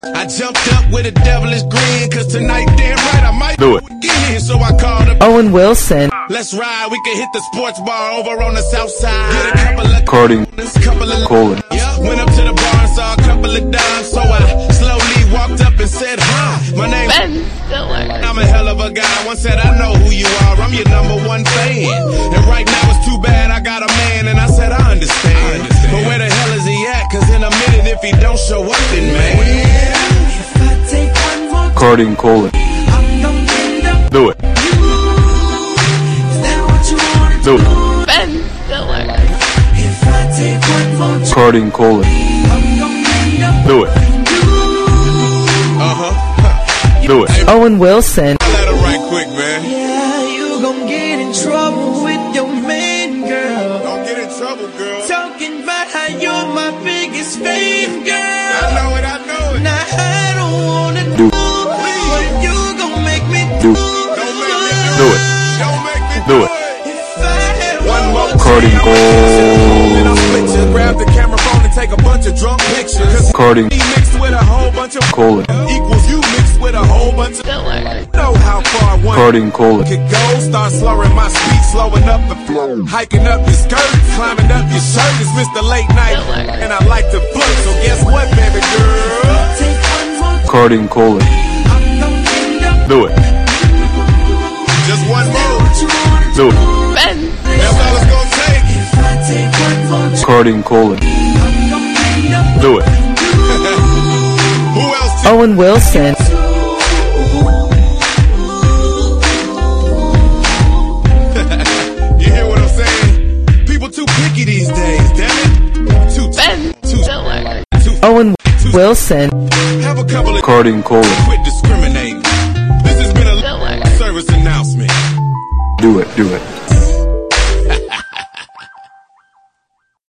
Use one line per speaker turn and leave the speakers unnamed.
I jumped up with a devilish grin, cause tonight, damn right, I might
do it
again. So I called up
Owen Wilson.
Let's ride, we can hit the sports bar over on the south side. Get a couple of
Carding Colin.
Yeah, went up to the bar and saw a couple of dimes. So I slowly walked up and said, hi, my name's Ben Stiller. I'm a hell of a guy. Once said, I know who you are, I'm your #1 fan. And right now it's too bad I got a man. And I said, I understand. But where the hell is he at? Cause in a minute if he don't show up, then man,
Carding Colin. Do it. Do it.
Ben Stiller.
Carding Colin. Do it. Do it.
Owen Wilson.
I let her right quick, man.
Yeah, you gon' get in trouble with your man, girl.
Don't get in trouble, girl.
Talking about how you're my biggest fan, girl.
I know it, I know it.
Now I don't wanna
Do
it, but you gon' make me
do
Don't make me
do it.
Don't make me
Do it.
If I had
One more
Carding
Then I'll switch it, grab the camera phone and take a bunch of drunk pictures.
Carding
He mixed with a whole bunch of
Colin.
equals you mixed with a whole bunch of know how far one
Carding Colin.
could go. Start slurring my speech, slowing up the flow, hiking up your skirt, climbing up your shirt. It's Mr. Late Night, and I like to flirt. So guess what, baby girl?
Carding Colin. Do it.
Just one more.
Do it.
Ben
That's all it's gonna take.
Carding Colin. Do it.
Who else?
Owen Wilson.
You hear what I'm saying? People too picky these days, damn it.
Ben Stiller.
Owen Wilson.
Have a couple of
Carding Colin.
quit discriminating. This has been a service announcement.
Do it. Do it.